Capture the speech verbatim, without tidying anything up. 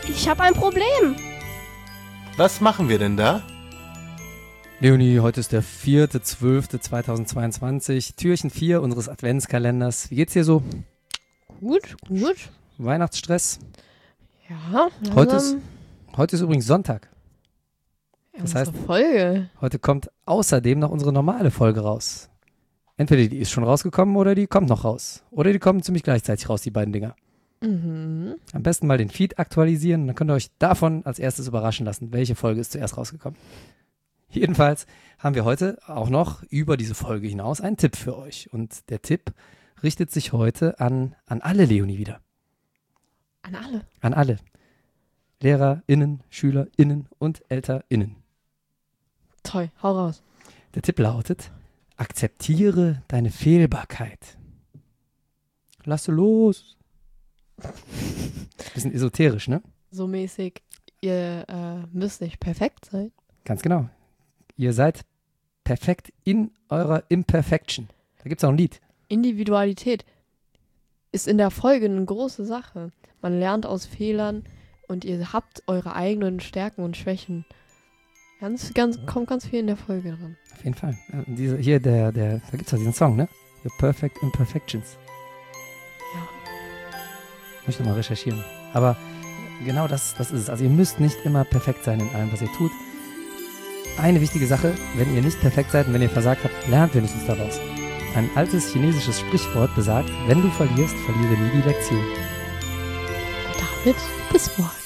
Ich habe ein Problem. Was machen wir denn da? Leonie, heute ist der vierte zwölfte zweitausendzweiundzwanzig, Türchen vier unseres Adventskalenders. Wie geht's dir so? Gut, gut. Weihnachtsstress? Ja. Heute ist, heute ist übrigens Sonntag. Das heißt- Folge. Heute kommt außerdem noch unsere normale Folge raus. Entweder die ist schon rausgekommen oder die kommt noch raus. Oder die kommen ziemlich gleichzeitig raus, die beiden Dinger. Mhm. Am besten mal den Feed aktualisieren, dann könnt ihr euch davon als erstes überraschen lassen, welche Folge ist zuerst rausgekommen. Jedenfalls haben wir heute auch noch über diese Folge hinaus einen Tipp für euch. Und der Tipp richtet sich heute an, an alle Leonie wieder. An alle. An alle. LehrerInnen, SchülerInnen und ElternInnen. Toll, hau raus. Der Tipp lautet: Akzeptiere deine Fehlbarkeit. Lasse los. Bisschen esoterisch, ne? So mäßig, ihr äh, müsst nicht perfekt sein. Ganz genau. Ihr seid perfekt in eurer Imperfection. Da gibt es auch ein Lied. Individualität ist in der Folge eine große Sache. Man lernt aus Fehlern und ihr habt eure eigenen Stärken und Schwächen. Ganz, ganz, kommt ganz viel in der Folge dran. Auf jeden Fall. Äh, Diese, hier, der, der, da gibt es ja diesen Song, ne? Your Perfect Imperfections. Ja. Muss ich nochmal recherchieren. Aber genau das, das ist es. Also ihr müsst nicht immer perfekt sein in allem, was ihr tut. Eine wichtige Sache: Wenn ihr nicht perfekt seid und wenn ihr versagt habt, lernt wenigstens daraus. Ein altes chinesisches Sprichwort besagt: Wenn du verlierst, verliere nie die Lektion. Und damit bis morgen.